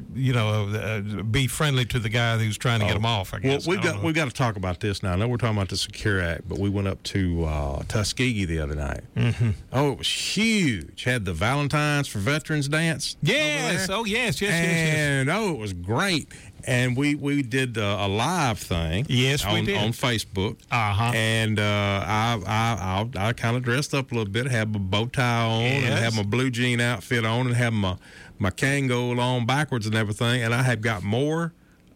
be friendly to the guy who's trying to get them off, I guess. Well, we've got to talk about this now. I know we're talking about the Secure Act, but we went up to Tuskegee the other night. Mm-hmm. Oh, it was huge. Had the Valentine's for Veterans dance. Yes. Oh, yes. And it was great. And we did a live thing. Yes, we did. On Facebook. Uh-huh. And I kind of dressed up a little bit, had my bow tie on, and had my blue jean outfit on, and had my Kangol on backwards and everything. And I had got more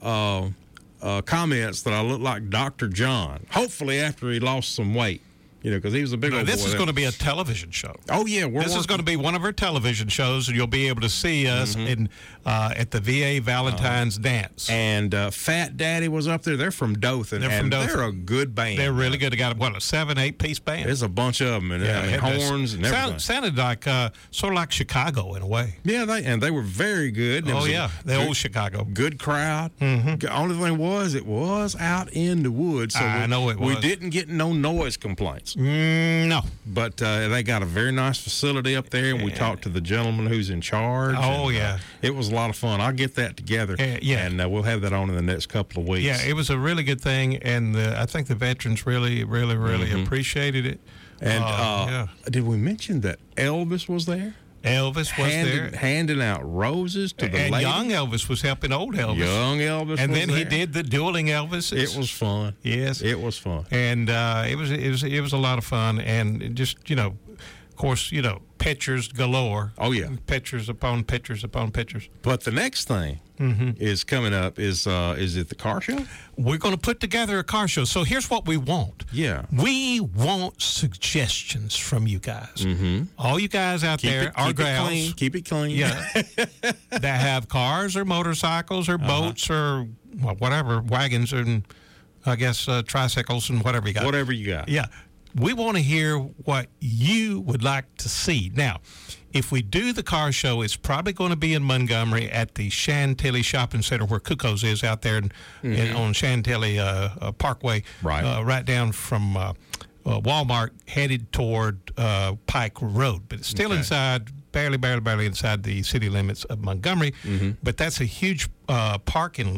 comments that I looked like Dr. John. Hopefully after he lost some weight. Because he was a big old boy. This is going to be a television show. Oh, yeah. This is going to be one of our television shows, and you'll be able to see us at the VA Valentine's Dance. And Fat Daddy was up there. They're from Dothan. They're a good band. They're really good. They got, a 7-8 band? There's a bunch of them, and horns and everything. Sounded like, sort of like Chicago in a way. Yeah, they were very good. The old Chicago. Good crowd. Mm-hmm. The only thing was, it was out in the woods. So I know it was. We didn't get no noise complaints. No. But they got a very nice facility up there, and we talked to the gentleman who's in charge. Oh, yeah. It was a lot of fun. I'll get that together, and we'll have that on in the next couple of weeks. Yeah, it was a really good thing, and I think the veterans really, really, really appreciated it. And did we mention that Elvis was there? Elvis was there. Handing out roses to the lady. And young Elvis was helping old Elvis. Young Elvis and was then there. he did the dueling Elvis. It was fun. Yes. It was fun. And it was a lot of fun. And it just, of course, pictures galore. Oh, yeah. Pictures upon pictures upon pictures. But the next thing is coming up is it the car show? We're going to put together a car show. So here's what we want. Yeah. We want suggestions from you guys. Mm-hmm. All you guys out there, our gals. Keep it clean. Yeah. that have cars or motorcycles or boats or whatever, wagons and I guess tricycles and whatever you got. Whatever you got. Yeah. We want to hear what you would like to see. Now, if we do the car show, it's probably going to be in Montgomery at the Chantilly Shopping Center where Cucko's is out there on Chantilly Parkway, right down from Walmart, headed toward Pike Road. But it's still inside, barely inside the city limits of Montgomery. Mm-hmm. But that's a huge parking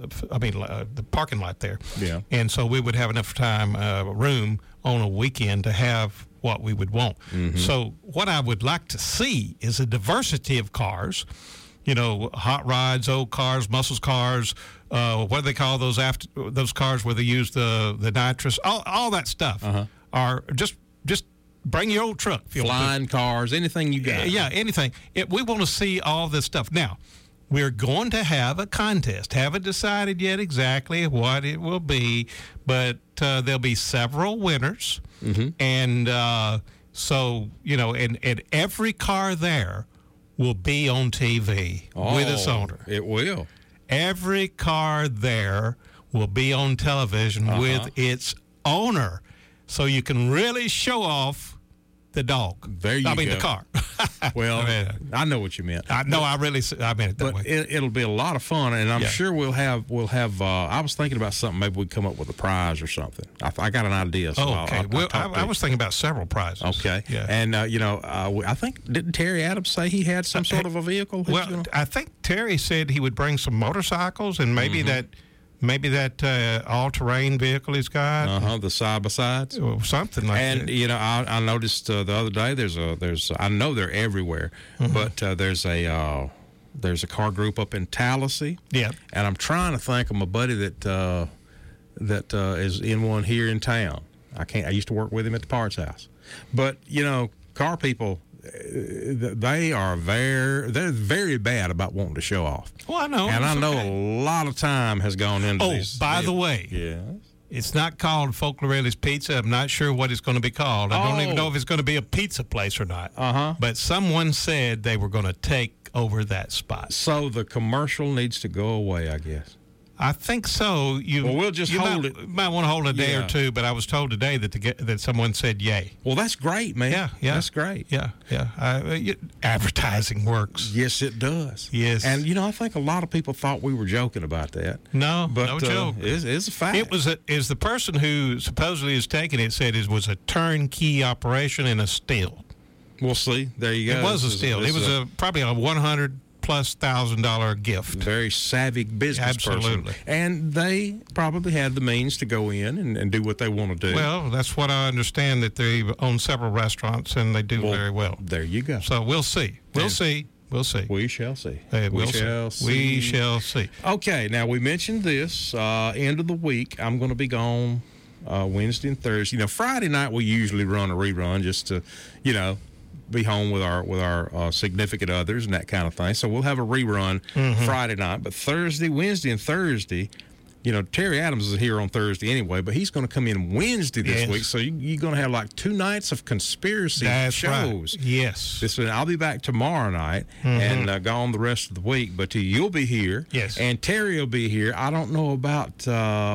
the parking lot there. Yeah. And so we would have enough time, room on a weekend to have what we would want. Mm-hmm. So what I would like to see is a diversity of cars, hot rods, old cars, muscle cars, what do they call those cars where they use the nitrous, all that stuff. Are just bring your old truck. Flying cars, anything you got. Yeah, anything. We want to see all this stuff. Now, we're going to have a contest. Haven't decided yet exactly what it will be, but there'll be several winners. Mm-hmm. And so, and every car there will be on TV with its owner. It will. Every car there will be on television with its owner. So you can really show off the dog. There you go. the car. Well, I know what you meant. I meant it that way. It'll be a lot of fun, and I'm sure we'll have. I was thinking about something. Maybe we'd come up with a prize or something. I got an idea. So okay. I was thinking about several prizes. Okay. Yeah. And I think didn't Terry Adams say he had some sort of a vehicle? Well, I think Terry said he would bring some motorcycles and maybe that. Maybe that all-terrain vehicle he's got. The side-by-sides. Or something like that. And, I noticed the other day I know they're everywhere, but there's a car group up in Tallahassee. Yeah. And I'm trying to think of my buddy that is in one here in town. I used to work with him at the parts house. But, car people, they're very bad about wanting to show off. Well, I know. And I know a lot of time has gone into these. Oh, by the way. Yes. It's not called Folklorelli's Pizza. I'm not sure what it's going to be called. I don't even know if it's going to be a pizza place or not. But someone said they were going to take over that spot. So the commercial needs to go away, I guess. I think so. Well, we'll just hold it. Might want to hold a day Yeah. or two, but I was told today that someone said yay. Well, that's great, man. Yeah. That's great. Yeah. Advertising works. Yes, it does. Yes. And, I think a lot of people thought we were joking about that. No, But no joke. It's a fact. It was is the person who supposedly is taking it said it was a turnkey operation and a steal. We'll see. There you go. It was a This is- steal. this It was is probably a $100,000+ gift. very savvy business Absolutely. person. And they probably had the means to go in and do what they want to do. Well, that's what I understand, that they own several restaurants and they do very well. There you go. So we'll see. We'll see. We'll see. We shall see. We shall see. We shall see. Okay, now we mentioned this end of the week. I'm going to be gone Wednesday and Thursday. Friday night we usually run a rerun just to, be home with our significant others and that kind of thing. So we'll have a rerun Friday night. But Wednesday and Thursday, Terry Adams is here on Thursday anyway, but he's going to come in Wednesday this Yes. week. So you're going to have like 2 nights of conspiracy That's shows. right. Yes. I'll be back tomorrow night and gone the rest of the week. But you'll be here. Yes. And Terry will be here. I don't know about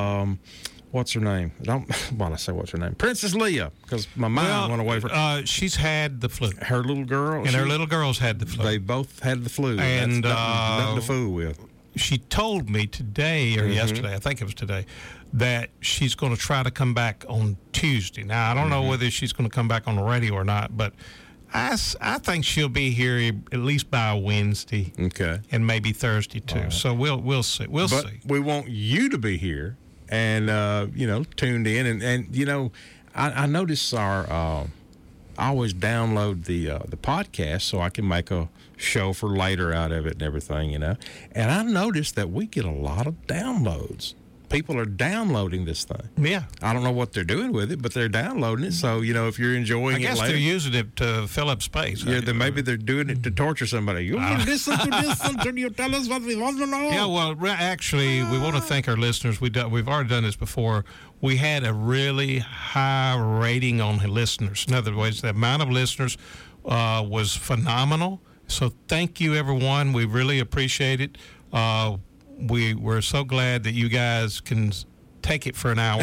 what's her name? What's her name? Princess Leia, because my mind went away from she's had the flu. her little girl. And her little girls had the flu. They both had the flu. And, That's nothing to fool with. She told me today or yesterday, I think it was today, that she's going to try to come back on Tuesday. Now, I don't know whether she's going to come back on the radio or not, but I think she'll be here at least by Wednesday. Okay. And maybe Thursday too. So we'll see. We'll But see. we want you to be here and tuned in and I notice I always download the podcast so I can make a show for later out of it and everything, and I noticed that we get a lot of downloads. People are downloading this thing. Yeah. I don't know what they're doing with it, but they're downloading it. So, if you're enjoying I guess it later. they're using it to fill up space. Yeah, then maybe they're doing it to torture somebody. You listen to this until you tell us what we want to know. Yeah, well, actually, we want to thank our listeners. We've already done this before. We had a really high rating on listeners. In other words, the amount of listeners was phenomenal. So thank you, everyone. We really appreciate it. We're so glad that you guys can take it for an hour.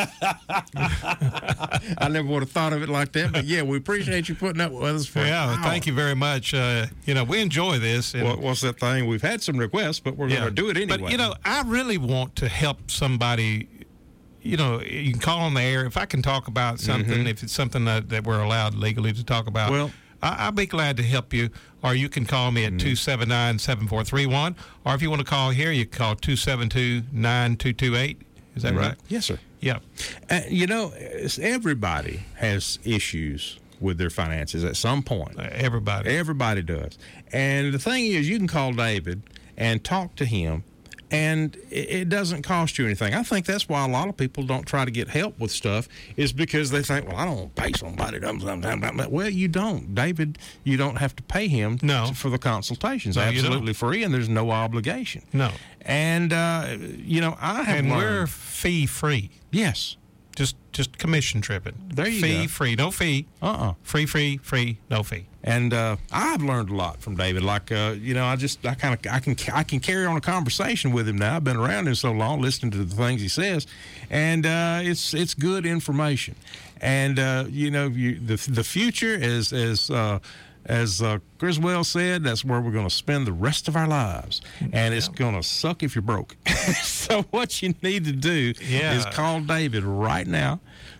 I never would have thought of it like that, but yeah, we appreciate you putting up with us for an hour. Thank you very much. We enjoy this. And, what's that thing? We've had some requests, but we're going to do it anyway. But, I really want to help somebody. You can call on the air. If I can talk about something, if it's something that we're allowed legally to talk about, well, I'll be glad to help you. Or you can call me at 279-7431. Or if you want to call here, you can call 272-9228. Is that right? Yes, sir. Yeah. Everybody has issues with their finances at some point. Everybody does. And the thing is, you can call David and talk to him, and it doesn't cost you anything. I think that's why a lot of people don't try to get help with stuff, is because they think, well, I don't want to pay somebody. Well, you don't. David, you don't have to pay him for the consultations. No, absolutely free, and there's no obligation. No. And, I have And learned. we're fee-free. Yes. Just commission tripping. There you go. Fee-free, no fee. Free, no fee. And I've learned a lot from David. Like, I can carry on a conversation with him now. I've been around him so long, listening to the things he says, and it's good information. And the future as Griswold said, that's where we're going to spend the rest of our lives, and it's going to suck if you're broke. So what you need to do is call David right now,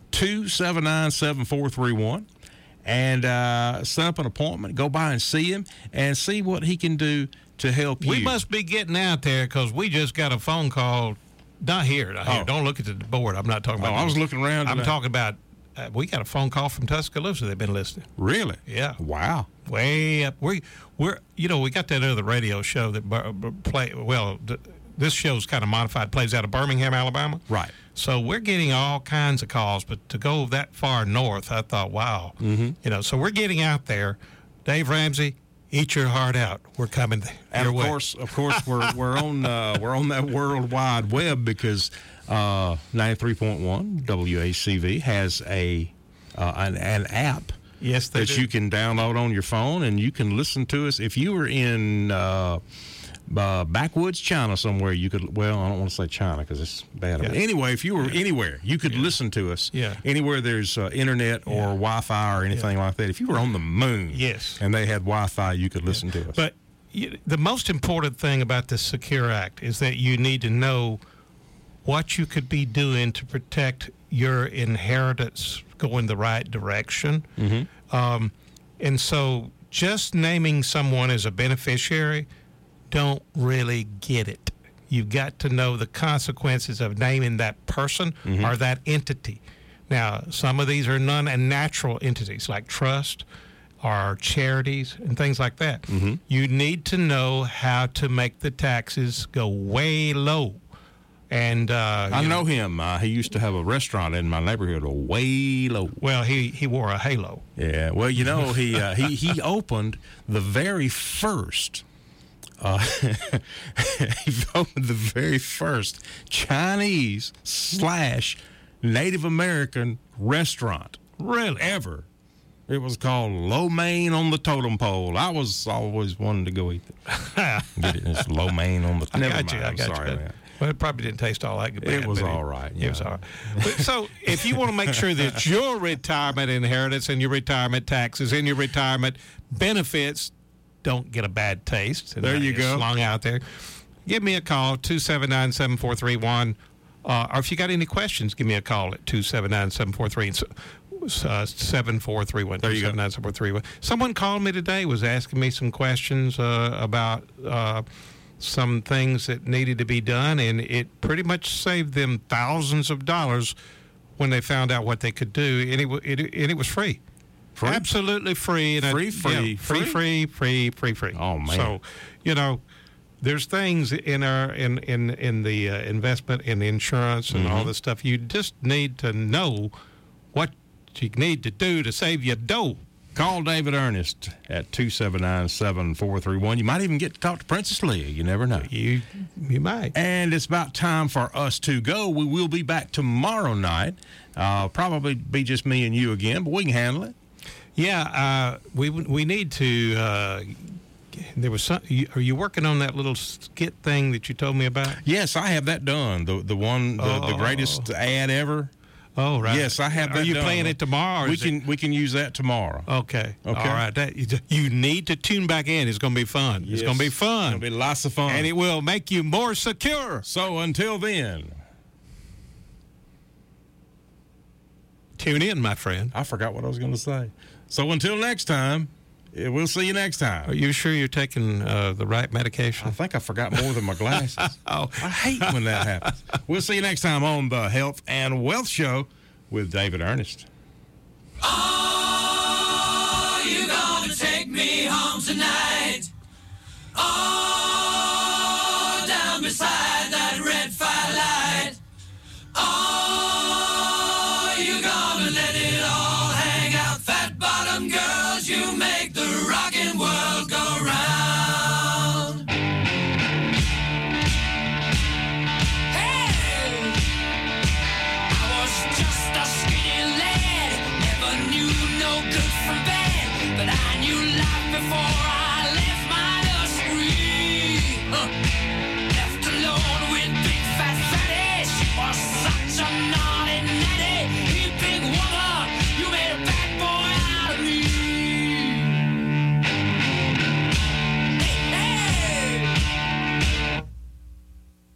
279-7431. And set up an appointment, go by and see him, and see what he can do to help you. We must be getting out there, because we just got a phone call. Not here. Don't look at the board. I'm not talking about I was looking around. I'm talking about, we got a phone call from Tuscaloosa. They've been listening. Really? Yeah. Wow. Way up. We got that other radio show that this show's kind of modified, plays out of Birmingham, Alabama. Right. So we're getting all kinds of calls, but to go that far north, I thought, wow. Mm-hmm. So we're getting out there. Dave Ramsey, eat your heart out. We're coming and your way. Of course, we're on that World Wide Web, because 93.1 WACV has an app. Yes, that you can download on your phone, and you can listen to us. If you were in backwoods China somewhere, you could, well, I don't want to say China because it's bad. Yeah. Anyway, if you were anywhere, you could listen to us. Yeah. Anywhere there's internet or Wi-Fi or anything like that. If you were on the moon and they had Wi-Fi, you could listen to us. But the most important thing about the Secure Act is that you need to know what you could be doing to protect your inheritance going the right direction. And so just naming someone as a beneficiary don't really get it. You've got to know the consequences of naming that person or that entity. Now, some of these are non-natural entities like trust or charities and things like that. You need to know how to make the taxes go way low. And I know him. He used to have a restaurant in my neighborhood, way low. Well, he wore a halo. Yeah. Well, you know, he opened the very first. He opened the very first Chinese / Native American restaurant. Really? Ever. It was called Lo Mein on the Totem Pole. I was always wanting to go eat it. Get it? It's Lo Mein on the totem pole. I got you. Man. Well, it probably didn't taste all that good. It was all right. It was all right. But, so if you want to make sure that your retirement inheritance and your retirement taxes and your retirement benefits don't get a bad taste. There you go. Slung out there. Give me a call, 279-7431. Or if you got any questions, give me a call at 279-7431. There you go. 279-7431. Someone called me today, was asking me some questions about some things that needed to be done, and it pretty much saved them thousands of dollars when they found out what they could do, and it was free. Free? Absolutely free. And Free? Free. Oh, man. So, you know, there's things in our in the investment and the insurance and all this stuff. You just need to know what you need to do to save your dough. Call David Ernest at 279-7431. You might even get to talk to Princess Leah. You never know. You might. And it's about time for us to go. We will be back tomorrow night. Probably be just me and you again, but we can handle it. Yeah, we need to. There was some. Are you working on that little skit thing that you told me about? Yes, I have that done. The one, the greatest ad ever. Oh, right. Yes, I have that. Are you done. playing it tomorrow? We can use that tomorrow. Okay. Okay. All right. You need to tune back in. It's going to be fun. Yes. It's going to be fun. It'll be lots of fun, and it will make you more secure. So until then, tune in, my friend. I forgot what I was going to say. So until next time, we'll see you next time. Are you sure you're taking the right medication? I think I forgot more than my glasses. Oh, I hate when that happens. We'll see you next time on the Health and Wealth Show with David Ernest. Oh, you gonna take me home tonight? Oh, down beside that red firelight. Oh, you gonna let it all hang out, fat bottom girls. You make the rockin' world go round. Hey, I was just a skinny lad, never knew no good from bad, but I knew life before I